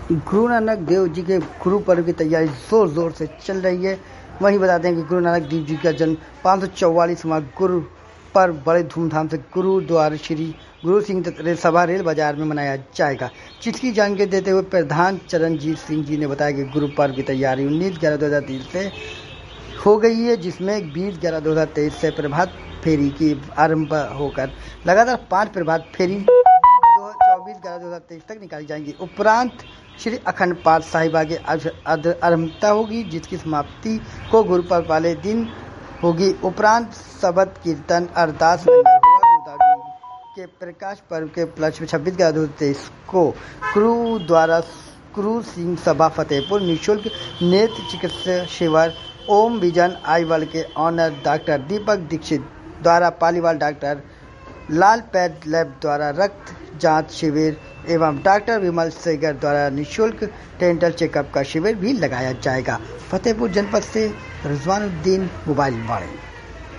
गुरु नानक देव जी के गुरु पर्व की तैयारी जोर जोर से चल रही है। वहीं बता दें कि गुरु नानक देव जी का जन्म 544वां गुरु पर्व बड़े धूमधाम से गुरुद्वारा श्री गुरु सिंह सभा रेल बाजार में मनाया जाएगा। जिसकी जानकारी देते हुए प्रधान चरणजीत सिंह जी ने बताया कि गुरु पर्व की तैयारी 19/11/2023 से हो गई है, जिसमें 20/11/2023 से प्रभात फेरी की आरंभ होकर लगातार 5 प्रभात फेरी 24/11/2023 तक निकाली जाएंगी। उपरांत श्री अखंड पाठ साहिबा की आरंभता होगी, जिसकी समाप्ति को गुरु पर्व वाले दिन होगी। उपरांत शबद कीर्तन अरदास के प्रकाश पर्व के उपलक्ष्य में 26/11/2023 को गुरुद्वारा गुरु सिंह सभा फतेहपुर निःशुल्क नेत्र चिकित्सा शिविर ओम विजन आई वर्ल्ड के ऑनर डॉक्टर दीपक दीक्षित द्वारा Paliwal doctor Lal path lab द्वारा रक्त जांच शिविर एवं डॉक्टर विमल सेगर द्वारा निःशुल्क डेंटल चेकअप का शिविर भी लगाया जाएगा। फतेहपुर जनपद से रिजवानुद्दीन, मोबाइल वाणी।